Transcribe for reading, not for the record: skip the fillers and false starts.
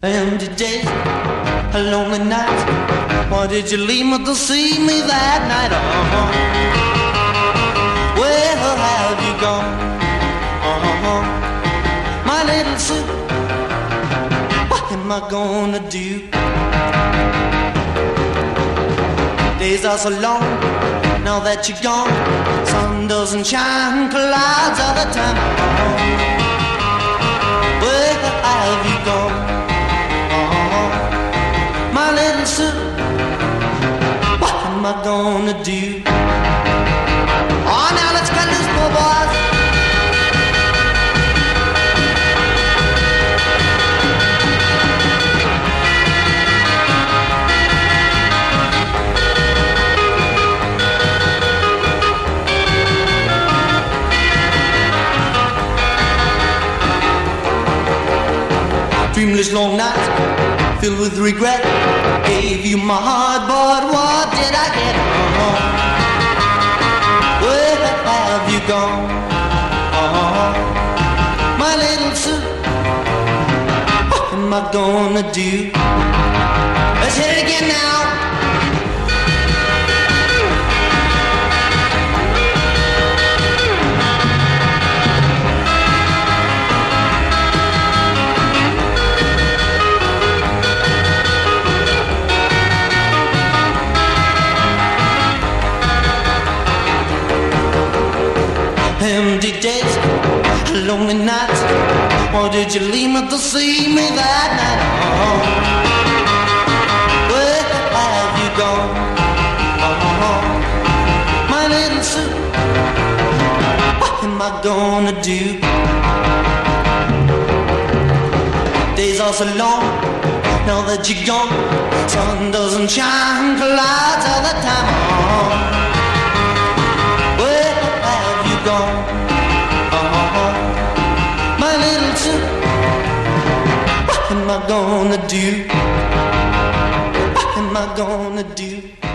Empty days, a lonely night. Why did you leave me to see me that night? Where have you gone? My little Sue, what am I gonna do? Days are so long, now that you're gone. Sun doesn't shine, clouds all the time. Where have you gone? My little Sue, what am I gonna do? Oh, now let's cut loose, poor boys. Dreamless long nights, filled with regret. Gave you my heart, but what did I get? Where have you gone? My little Sue, what am I gonna do? Let's hit it again now. Empty days, lonely nights. Why did you leave me to see me that night? Where have you gone? My little Sue, what am I gonna do? Days are so long, now that you're gone. Sun doesn't shine, clouds all the time. Gone. My little Sue, what am I gonna do? What am I gonna do?